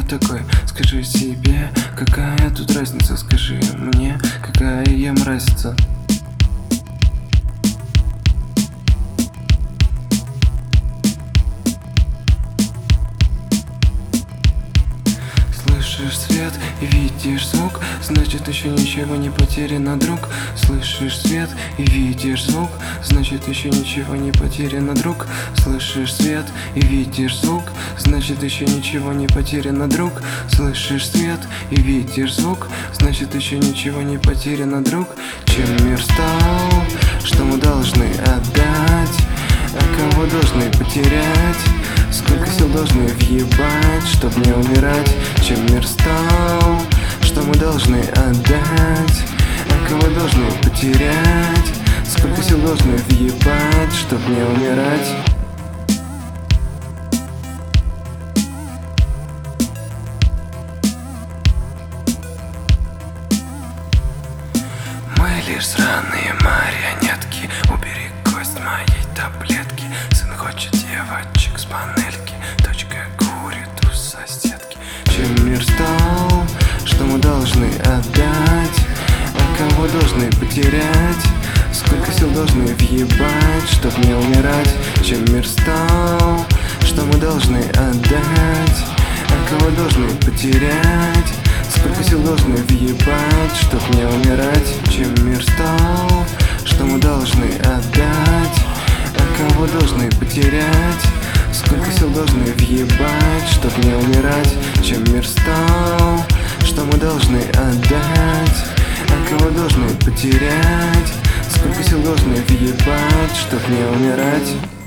такой? Скажи себе, какая тут разница? Скажи мне, какая я мразица? Слышишь свет и видишь звук, значит еще ничего не потеряно, друг. Слышишь свет и видишь звук, значит еще ничего не потеряно, друг. Слышишь свет и видишь звук, значит еще ничего не потеряно, друг. Слышишь свет и видишь звук, значит еще ничего не потеряно, друг. Чем мир стал, что мы должны отдать, а кого должны потерять? Сколько сил должны въебать, чтоб не умирать? Чем мир стал, что мы должны отдать, а кого должны потерять? Сколько сил должны въебать, чтоб не умирать? Мы лишь сраные марионетки, убери кость моей таблетки. Сын хочет девочек с панельки, дочка курит у соседки. Чем мир стал, что мы должны отдать, а кого должны потерять? Сколько сил должны въебать, чтоб не умирать? Чем мир стал, что мы должны отдать, а кого должны потерять? Сколько сил должны въебать, чтоб не умирать? Чем мир стал, что мы должны отдать, а кого должны потерять? Сколько сил должны въебать, чтоб не умирать? Чем мир стал, что мы должны отдать, а кого должны потерять? Сколько сил должны въебать, чтоб не умирать?